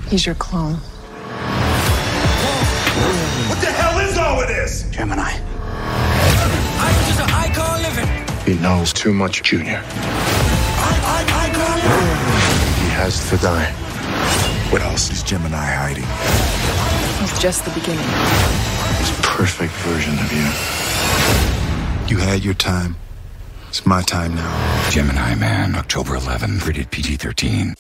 He's your clone. What the hell is all of this? Gemini. I'm just an icon living. He knows too much, Junior. Icon He has to die. What else is Gemini hiding? It's just the beginning. His perfect version of you. You had your time. It's my time now. Gemini Man, October 11, rated PG-13.